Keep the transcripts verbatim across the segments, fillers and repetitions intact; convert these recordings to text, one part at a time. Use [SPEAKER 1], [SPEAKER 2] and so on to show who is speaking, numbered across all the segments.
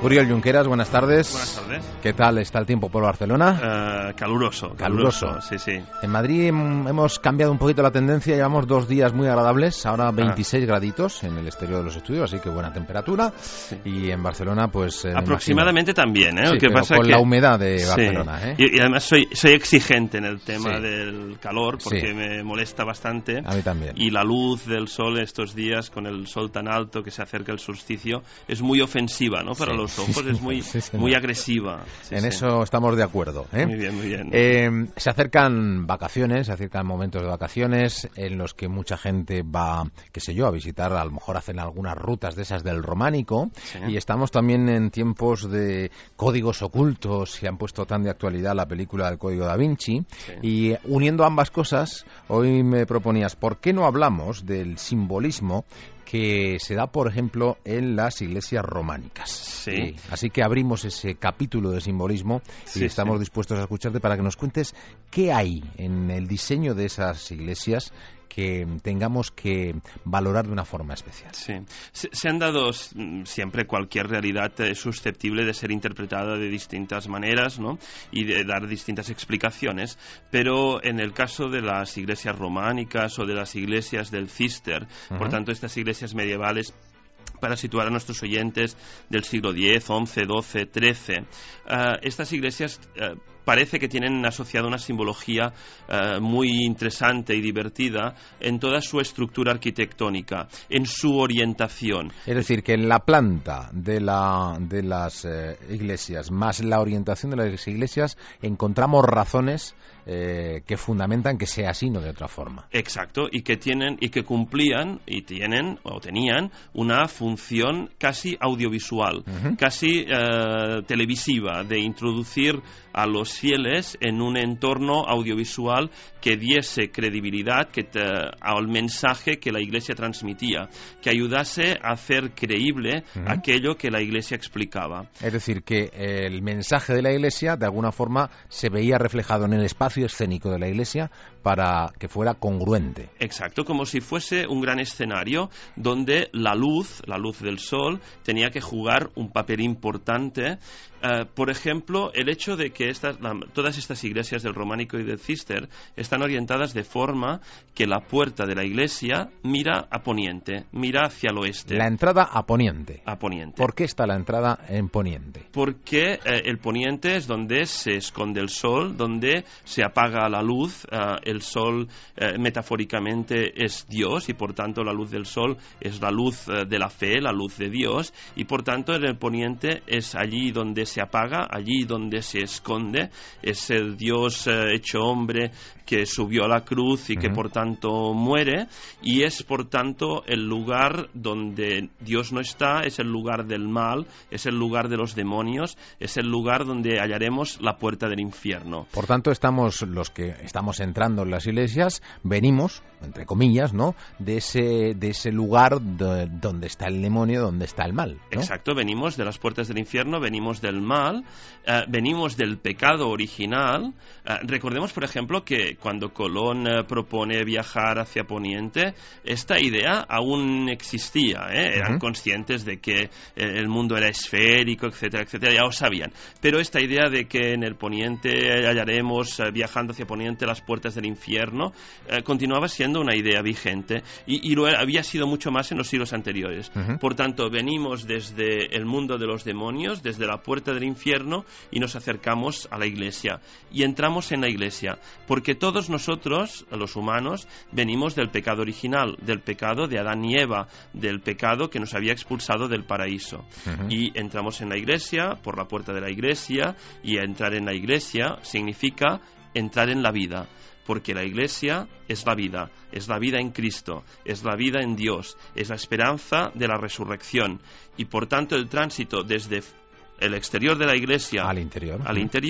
[SPEAKER 1] Uriel Junqueras, buenas tardes.
[SPEAKER 2] Buenas tardes.
[SPEAKER 1] ¿Qué tal está el tiempo por Barcelona?
[SPEAKER 2] Uh, caluroso,
[SPEAKER 1] caluroso.
[SPEAKER 2] Caluroso, sí, sí.
[SPEAKER 1] En Madrid hemos cambiado un poquito la tendencia, llevamos dos días muy agradables, ahora veintiséis ah. graditos en el exterior de los estudios, así que buena temperatura. Sí. Y en Barcelona, pues... Eh,
[SPEAKER 2] aproximadamente imagino... también, ¿eh?
[SPEAKER 1] Sí,
[SPEAKER 2] Lo que
[SPEAKER 1] pero
[SPEAKER 2] pasa
[SPEAKER 1] con
[SPEAKER 2] que...
[SPEAKER 1] la humedad de Barcelona,
[SPEAKER 2] sí.
[SPEAKER 1] ¿eh?
[SPEAKER 2] Y, y además soy, soy exigente en el tema sí. del calor, porque
[SPEAKER 1] sí.
[SPEAKER 2] me molesta bastante.
[SPEAKER 1] A mí también.
[SPEAKER 2] Y la luz del sol estos días, con el sol tan alto que se acerca el solsticio, es muy ofensiva, ¿no? Para sí. los ojos, es muy, sí, muy agresiva. Sí,
[SPEAKER 1] en
[SPEAKER 2] sí.
[SPEAKER 1] eso estamos de acuerdo, ¿eh?
[SPEAKER 2] Muy bien, muy bien.
[SPEAKER 1] Eh, se acercan vacaciones, se acercan momentos de vacaciones en los que mucha gente va, qué sé yo, a visitar, a lo mejor hacen algunas rutas de esas del románico, sí. y estamos también en tiempos de códigos ocultos, que han puesto tan de actualidad la película del Código Da Vinci, sí. y uniendo ambas cosas, hoy me proponías, ¿por qué no hablamos del simbolismo que se da, por ejemplo, en las iglesias románicas?
[SPEAKER 2] Sí.
[SPEAKER 1] Así que abrimos ese capítulo de simbolismo y sí, estamos sí. dispuestos a escucharte para que nos cuentes qué hay en el diseño de esas iglesias que tengamos que valorar de una forma especial.
[SPEAKER 2] Sí. Se, se han dado siempre, cualquier realidad es susceptible de ser interpretada de distintas maneras, ¿no? Y de dar distintas explicaciones, pero en el caso de las iglesias románicas o de las iglesias del Císter, uh-huh. por tanto estas iglesias medievales, para situar a nuestros oyentes del siglo diez, once, doce, trece, uh, estas iglesias uh, parece que tienen asociada una simbología uh, muy interesante y divertida en toda su estructura arquitectónica, en su orientación.
[SPEAKER 1] Es decir, que en la planta de, la, de las eh, iglesias, más la orientación de las iglesias, encontramos razones eh, que fundamentan que sea así, no de otra forma.
[SPEAKER 2] Exacto, y que tienen y que cumplían y tienen o tenían una función casi audiovisual, uh-huh. casi eh, televisiva, de introducir a los fieles en un entorno audiovisual que diese credibilidad que te, al mensaje que la Iglesia transmitía, que ayudase a hacer creíble uh-huh. aquello que la Iglesia explicaba.
[SPEAKER 1] Es decir, que el mensaje de la Iglesia de alguna forma se veía reflejado en el espacio escénico de la Iglesia para que fuera congruente.
[SPEAKER 2] Exacto, como si fuese un gran escenario donde la luz, la luz del sol, tenía que jugar un papel importante. Uh, por ejemplo, el hecho de que estas, la, todas estas iglesias del románico y del Císter están orientadas de forma que la puerta de la iglesia mira a poniente, mira hacia el oeste.
[SPEAKER 1] La entrada a poniente.
[SPEAKER 2] A poniente.
[SPEAKER 1] ¿Por qué está la entrada en poniente?
[SPEAKER 2] Porque eh, el poniente es donde se esconde el sol, donde se apaga la luz. Uh, el sol eh, metafóricamente es Dios y por tanto la luz del sol es la luz eh, de la fe, la luz de Dios, y por tanto en el poniente es allí donde se se apaga, allí donde se esconde, es el Dios eh, hecho hombre que subió a la cruz y uh-huh. que por tanto muere, y es por tanto el lugar donde Dios no está, es el lugar del mal, es el lugar de los demonios, es el lugar donde hallaremos la puerta del infierno.
[SPEAKER 1] Por tanto, estamos los que estamos entrando en las iglesias, venimos, entre comillas, ¿no?, de ese de ese lugar de, donde está el demonio, donde está el mal, ¿no?
[SPEAKER 2] Exacto, venimos de las puertas del infierno, venimos del mal, eh, venimos del pecado original. Eh, recordemos, por ejemplo, que cuando Colón eh, propone viajar hacia Poniente, esta idea aún existía, ¿eh? Eran uh-huh. conscientes de que eh, el mundo era esférico, etcétera, etcétera, ya lo sabían. Pero esta idea de que en el Poniente hallaremos, eh, viajando hacia Poniente, las puertas del infierno, eh, continuaba siendo una idea vigente, y, y lo había sido mucho más en los siglos anteriores. Uh-huh. Por tanto, venimos desde el mundo de los demonios, desde la puerta del infierno, y nos acercamos a la iglesia y entramos en la iglesia, porque todos nosotros, los humanos, venimos del pecado original, del pecado de Adán y Eva, del pecado que nos había expulsado del paraíso. Uh-huh. Y entramos en la iglesia, por la puerta de la iglesia, y entrar en la iglesia significa entrar en la vida, porque la iglesia es la vida, es la vida en Cristo, es la vida en Dios, es la esperanza de la resurrección, y por tanto el tránsito desde el exterior de la iglesia
[SPEAKER 1] al interior,
[SPEAKER 2] al interior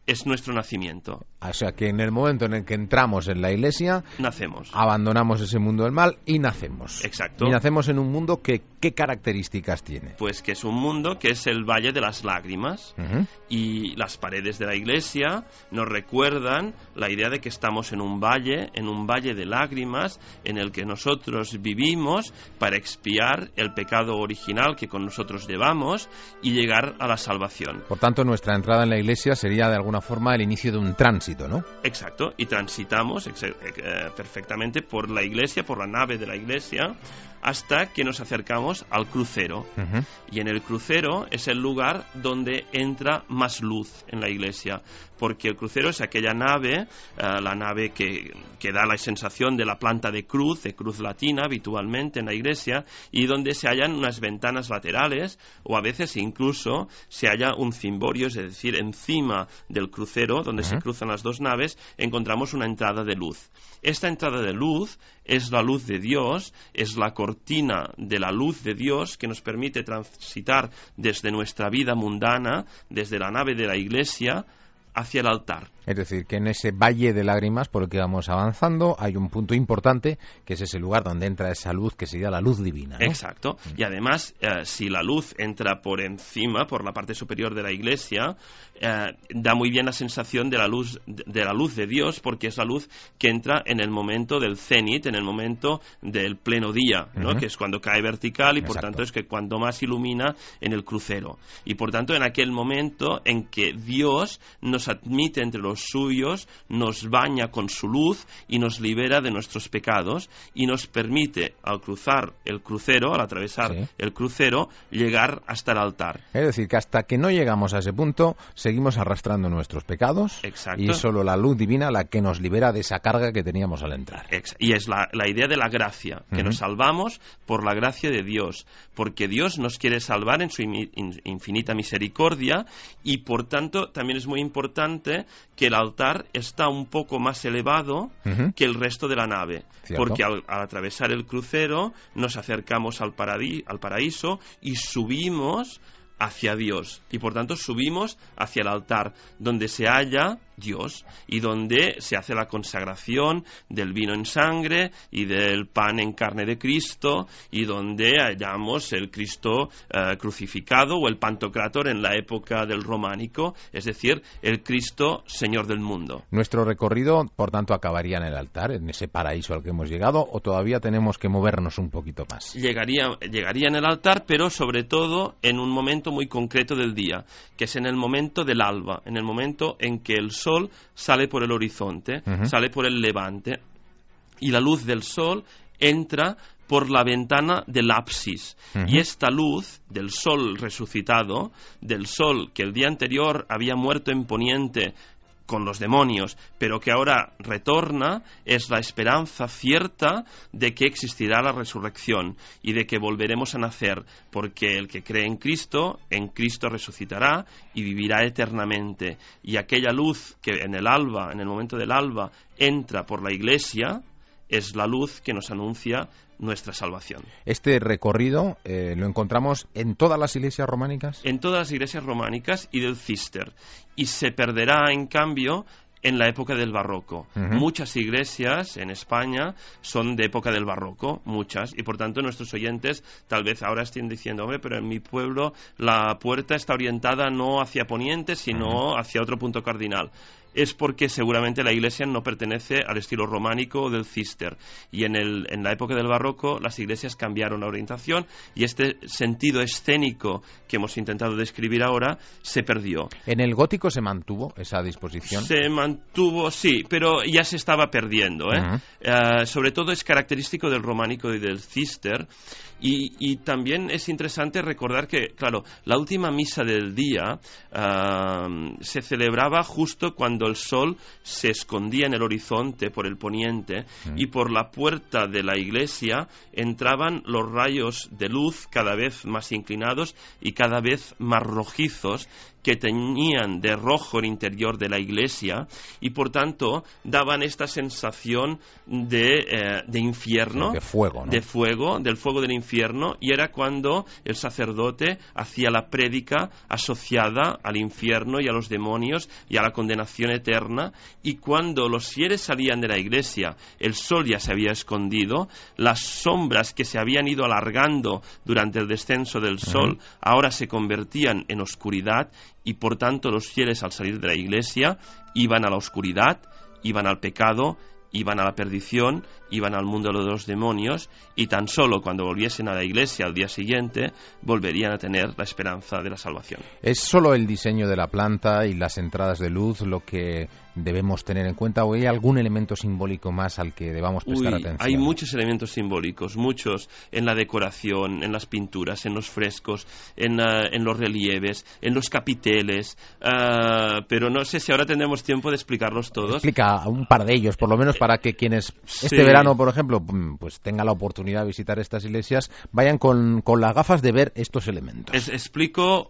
[SPEAKER 2] es nuestro nacimiento.
[SPEAKER 1] O sea, que en el momento en el que entramos en la iglesia,
[SPEAKER 2] nacemos.
[SPEAKER 1] Abandonamos ese mundo del mal y nacemos.
[SPEAKER 2] Exacto.
[SPEAKER 1] Y nacemos en un mundo que, ¿qué características tiene?
[SPEAKER 2] Pues que es un mundo que es el valle de las lágrimas.
[SPEAKER 1] Uh-huh.
[SPEAKER 2] Y las paredes de la iglesia nos recuerdan la idea de que estamos en un valle, en un valle de lágrimas, en el que nosotros vivimos para expiar el pecado original que con nosotros llevamos y llegar a la salvación.
[SPEAKER 1] Por tanto, nuestra entrada en la iglesia sería de alguna forma el inicio de un tránsito, ¿no?
[SPEAKER 2] Exacto, y transitamos ex- eh, perfectamente por la iglesia, por la nave de la iglesia, hasta que nos acercamos al crucero.
[SPEAKER 1] Uh-huh.
[SPEAKER 2] Y en el crucero es el lugar donde entra más luz en la iglesia, porque el crucero es aquella nave, uh, la nave que, que da la sensación de la planta de cruz, de cruz latina habitualmente en la iglesia, y donde se hallan unas ventanas laterales, o a veces incluso se halla un cimborio, es decir, encima del crucero, donde uh-huh. se cruzan las dos naves, encontramos una entrada de luz. Esta entrada de luz es la luz de Dios, es la cortina de la luz de Dios que nos permite transitar desde nuestra vida mundana, desde la nave de la iglesia, hacia el altar.
[SPEAKER 1] Es decir, que en ese valle de lágrimas por el que vamos avanzando hay un punto importante, que es ese lugar donde entra esa luz, que sería la luz divina, ¿no?
[SPEAKER 2] Exacto. Y además, eh, si la luz entra por encima, por la parte superior de la iglesia, eh, da muy bien la sensación de la luz de la luz de Dios, porque es la luz que entra en el momento del cenit, en el momento del pleno día, ¿no? Uh-huh. Que es cuando cae vertical y Exacto. por tanto es que cuando más ilumina en el crucero. Y por tanto en aquel momento en que Dios nos admite entre los suyos, nos baña con su luz y nos libera de nuestros pecados y nos permite, al cruzar el crucero, al atravesar sí. el crucero, llegar hasta el altar.
[SPEAKER 1] Es decir, que hasta que no llegamos a ese punto, seguimos arrastrando nuestros pecados.
[SPEAKER 2] Exacto.
[SPEAKER 1] Y es solo la luz divina la que nos libera de esa carga que teníamos al entrar.
[SPEAKER 2] Ex- y es la, la idea de la gracia, que uh-huh. nos salvamos por la gracia de Dios, porque Dios nos quiere salvar en su in- infinita misericordia y por tanto también es muy importante que el altar está un poco más elevado uh-huh. que el resto de la nave.
[SPEAKER 1] ¿Cierto?
[SPEAKER 2] Porque al, al atravesar el crucero nos acercamos al, paradí- al paraíso y subimos hacia Dios. Y por tanto subimos hacia el altar, donde se halla Dios y donde se hace la consagración del vino en sangre y del pan en carne de Cristo y donde hallamos el Cristo uh, crucificado o el Pantocrátor en la época del románico, es decir, el Cristo Señor del mundo.
[SPEAKER 1] Nuestro recorrido, por tanto, acabaría en el altar, en ese paraíso al que hemos llegado, o todavía tenemos que movernos un poquito más.
[SPEAKER 2] Llegaría, llegaría en el altar, pero sobre todo en un momento muy concreto del día, que es en el momento del alba, en el momento en que el sol sale por el horizonte, uh-huh. sale por el levante, y la luz del sol entra por la ventana del ábsis. Uh-huh. Y esta luz del sol resucitado, del sol que el día anterior había muerto en poniente con los demonios, pero que ahora retorna, es la esperanza cierta de que existirá la resurrección y de que volveremos a nacer, porque el que cree en Cristo, en Cristo resucitará y vivirá eternamente. Y aquella luz que en el alba, en el momento del alba, entra por la iglesia, es la luz que nos anuncia nuestra salvación.
[SPEAKER 1] Este recorrido eh, lo encontramos en todas las iglesias románicas.
[SPEAKER 2] En todas las iglesias románicas y del Císter. Y se perderá, en cambio, en la época del barroco. Uh-huh. Muchas iglesias en España son de época del barroco, muchas, y por tanto nuestros oyentes tal vez ahora estén diciendo, hombre, pero en mi pueblo la puerta está orientada no hacia poniente, sino uh-huh. hacia otro punto cardinal. Es porque seguramente la iglesia no pertenece al estilo románico o del Císter. Y en, el, en la época del barroco las iglesias cambiaron la orientación y este sentido escénico que hemos intentado describir ahora se perdió.
[SPEAKER 1] ¿En el gótico se mantuvo esa disposición?
[SPEAKER 2] Se mantuvo, sí, pero ya se estaba perdiendo, ¿eh? Uh-huh. Uh, sobre todo es característico del románico y del Císter. Y, y también es interesante recordar que, claro, la última misa del día uh, se celebraba justo cuando cuando el sol se escondía en el horizonte por el poniente mm. y por la puerta de la iglesia entraban los rayos de luz cada vez más inclinados y cada vez más rojizos, que teñían de rojo el interior de la iglesia y por tanto daban esta sensación de, eh, de infierno,
[SPEAKER 1] de fuego, ¿no?
[SPEAKER 2] de fuego, del fuego del infierno, y era cuando el sacerdote hacía la prédica asociada al infierno y a los demonios y a la condenación eterna, y cuando los fieles salían de la iglesia, el sol ya se había escondido, las sombras que se habían ido alargando durante el descenso del sol uh-huh. ahora se convertían en oscuridad, y por tanto los fieles al salir de la iglesia iban a la oscuridad, iban al pecado, iban a la perdición, iban al mundo de los demonios, y tan solo cuando volviesen a la iglesia al día siguiente volverían a tener la esperanza de la salvación.
[SPEAKER 1] ¿Es solo el diseño de la planta y las entradas de luz lo que debemos tener en cuenta, o hay algún elemento simbólico más al que debamos prestar
[SPEAKER 2] Uy,
[SPEAKER 1] atención?
[SPEAKER 2] Hay muchos elementos simbólicos, muchos en la decoración, en las pinturas, en los frescos, en, uh, en los relieves, en los capiteles, uh, pero no sé si ahora tendremos tiempo de explicarlos todos.
[SPEAKER 1] Explica un par de ellos, por lo menos, para que quienes
[SPEAKER 2] sí.
[SPEAKER 1] este verano, por ejemplo, pues tengan la oportunidad de visitar estas iglesias, vayan con, con las gafas de ver estos elementos.
[SPEAKER 2] Es, explico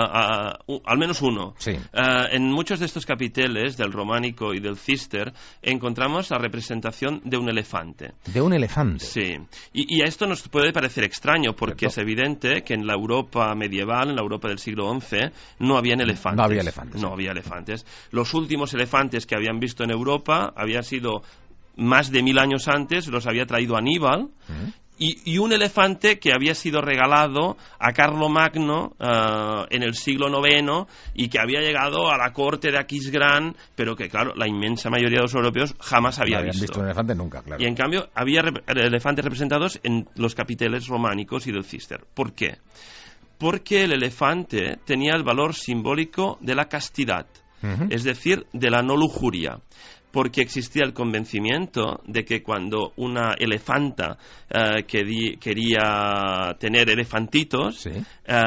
[SPEAKER 2] uh, uh, uh, al menos uno.
[SPEAKER 1] Sí.
[SPEAKER 2] Uh, en muchos de estos capiteles del románico y del cister encontramos la representación de un elefante.
[SPEAKER 1] ¿De un elefante?
[SPEAKER 2] Sí. Y, y a esto nos puede parecer extraño, porque
[SPEAKER 1] ¿cierto?
[SPEAKER 2] Es evidente que en la Europa medieval, en la Europa del siglo once, no habían elefantes.
[SPEAKER 1] No había elefantes.
[SPEAKER 2] No
[SPEAKER 1] sí.
[SPEAKER 2] había elefantes. Los últimos elefantes que habían visto en Europa habían sido más de mil años antes, los había traído Aníbal. ¿Mm? Y, y un elefante que había sido regalado a Carlomagno uh, en el siglo noveno y que había llegado a la corte de Aquisgrán, pero que, claro, la inmensa mayoría de los europeos jamás había
[SPEAKER 1] no habían
[SPEAKER 2] visto.
[SPEAKER 1] visto un elefante nunca, claro.
[SPEAKER 2] Y en cambio había rep- elefantes representados en los capiteles románicos y del cister. ¿Por qué? Porque el elefante tenía el valor simbólico de la castidad, uh-huh. es decir, de la no lujuria. Porque existía el convencimiento de que cuando una elefanta uh, querí, quería tener elefantitos, sí.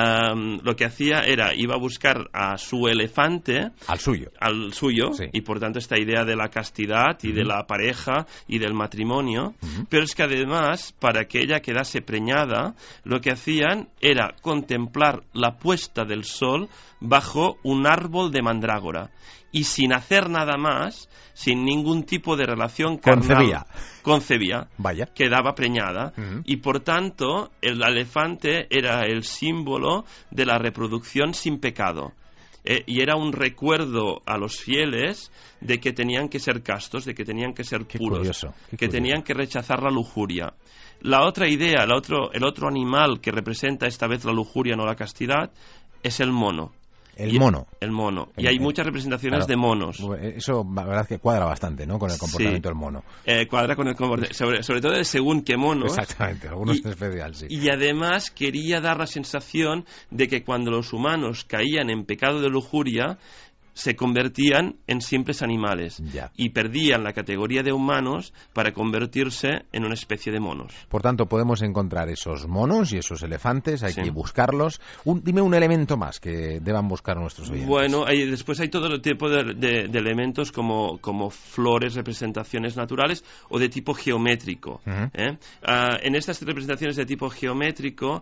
[SPEAKER 2] uh, lo que hacía era, iba a buscar a su elefante...
[SPEAKER 1] Al suyo.
[SPEAKER 2] Al suyo,
[SPEAKER 1] sí.
[SPEAKER 2] y por tanto esta idea de la castidad y uh-huh. de la pareja y del matrimonio, uh-huh. pero es que además, para que ella quedase preñada, lo que hacían era contemplar la puesta del sol bajo un árbol de mandrágora. Y sin hacer nada más, sin ningún tipo de relación carnal,
[SPEAKER 1] concebía,
[SPEAKER 2] concebía
[SPEAKER 1] Vaya.
[SPEAKER 2] quedaba preñada, uh-huh. y por tanto el elefante era el símbolo de la reproducción sin pecado. Eh, y era un recuerdo a los fieles de que tenían que ser castos, de que tenían que ser
[SPEAKER 1] qué
[SPEAKER 2] puros,
[SPEAKER 1] curioso, qué
[SPEAKER 2] que
[SPEAKER 1] curioso.
[SPEAKER 2] tenían que rechazar la lujuria. La otra idea, el otro, el otro animal que representa esta vez la lujuria, no la castidad, es el mono.
[SPEAKER 1] El
[SPEAKER 2] y,
[SPEAKER 1] mono.
[SPEAKER 2] El mono.
[SPEAKER 1] El,
[SPEAKER 2] y hay
[SPEAKER 1] el,
[SPEAKER 2] muchas representaciones
[SPEAKER 1] claro,
[SPEAKER 2] de monos.
[SPEAKER 1] Eso, la verdad es que cuadra bastante, ¿no? Con el comportamiento
[SPEAKER 2] sí,
[SPEAKER 1] del mono.
[SPEAKER 2] Eh, cuadra con el comportamiento, sobre, sobre todo de según qué monos.
[SPEAKER 1] Exactamente, algunos
[SPEAKER 2] y,
[SPEAKER 1] en especial, sí.
[SPEAKER 2] Y además quería dar la sensación de que cuando los humanos caían en pecado de lujuria, se convertían en simples animales
[SPEAKER 1] ya.
[SPEAKER 2] y perdían la categoría de humanos para convertirse en una especie de monos.
[SPEAKER 1] Por tanto, podemos encontrar esos monos y esos elefantes, hay sí. que buscarlos. Un, dime un elemento más que deban buscar nuestros oyentes.
[SPEAKER 2] Bueno, hay, después hay todo el tipo de, de, de elementos como, como flores, representaciones naturales o de tipo geométrico. Uh-huh. ¿eh? Uh, en estas representaciones de tipo geométrico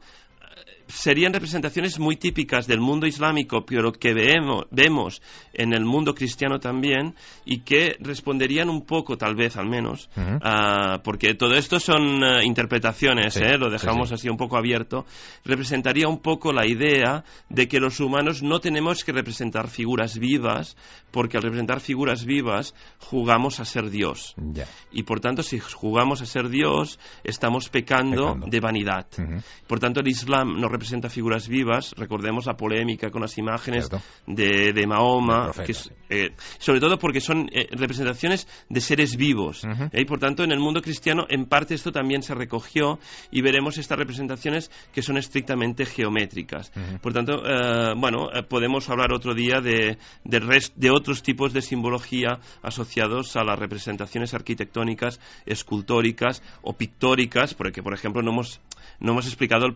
[SPEAKER 2] serían representaciones muy típicas del mundo islámico, pero que vemos, vemos en el mundo cristiano también, y que responderían un poco, tal vez al menos, uh-huh. uh, porque todo esto son uh, interpretaciones, sí, ¿eh? Lo dejamos sí, sí. así un poco abierto, representaría un poco la idea de que los humanos no tenemos que representar figuras vivas, porque al representar figuras vivas jugamos a ser Dios.
[SPEAKER 1] Yeah.
[SPEAKER 2] Y por tanto, si jugamos a ser Dios, estamos pecando, pecando. de vanidad. Uh-huh. Por tanto, el Islam no representa figuras vivas. Recordemos la polémica con las imágenes de, de Mahoma,
[SPEAKER 1] profeta,
[SPEAKER 2] que es, eh, sobre todo porque son eh, representaciones de seres vivos. Uh-huh. eh, y por tanto, en el mundo cristiano, en parte esto también se recogió, y veremos estas representaciones que son estrictamente geométricas. Uh-huh. Por tanto, eh, bueno, eh, podemos hablar otro día de, de, rest, de otros tipos de simbología asociados a las representaciones arquitectónicas, escultóricas o pictóricas, porque, por ejemplo, no hemos, no hemos explicado el pantocrator.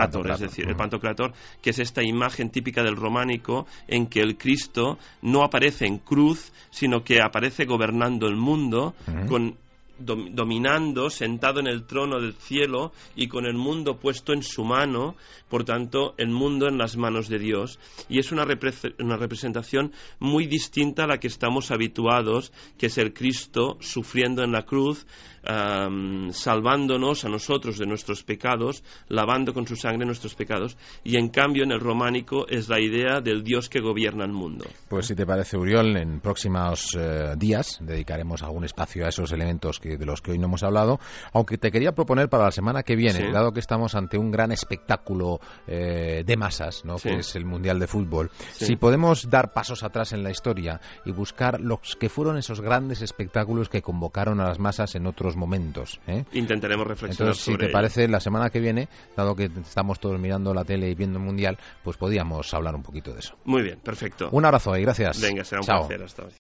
[SPEAKER 2] Pantocrátor, es decir, el Pantocrátor, que es esta imagen típica del románico en que el Cristo no aparece en cruz, sino que aparece gobernando el mundo, uh-huh. con dominando, sentado en el trono del cielo y con el mundo puesto en su mano, por tanto, el mundo en las manos de Dios. Y es una, repre- una representación muy distinta a la que estamos habituados, que es el Cristo sufriendo en la cruz, um, salvándonos a nosotros de nuestros pecados, lavando con su sangre nuestros pecados. Y en cambio, en el románico es la idea del Dios que gobierna el mundo.
[SPEAKER 1] Pues si te parece, Uriol, en próximos eh, días dedicaremos algún espacio a esos elementos que de los que hoy no hemos hablado, aunque te quería proponer para la semana que viene, sí. dado que estamos ante un gran espectáculo eh, de masas, ¿no? Sí. que es el Mundial de Fútbol, sí. si podemos dar pasos atrás en la historia y buscar los que fueron esos grandes espectáculos que convocaron a las masas en otros momentos. ¿eh?
[SPEAKER 2] Intentaremos reflexionar
[SPEAKER 1] Entonces,
[SPEAKER 2] sobre
[SPEAKER 1] si te
[SPEAKER 2] ello.
[SPEAKER 1] parece, la semana que viene, dado que estamos todos mirando la tele y viendo el Mundial, pues podíamos hablar un poquito de eso.
[SPEAKER 2] Muy bien, perfecto.
[SPEAKER 1] Un abrazo y gracias.
[SPEAKER 2] Venga, será un
[SPEAKER 1] Chao.
[SPEAKER 2] placer. Hasta hoy.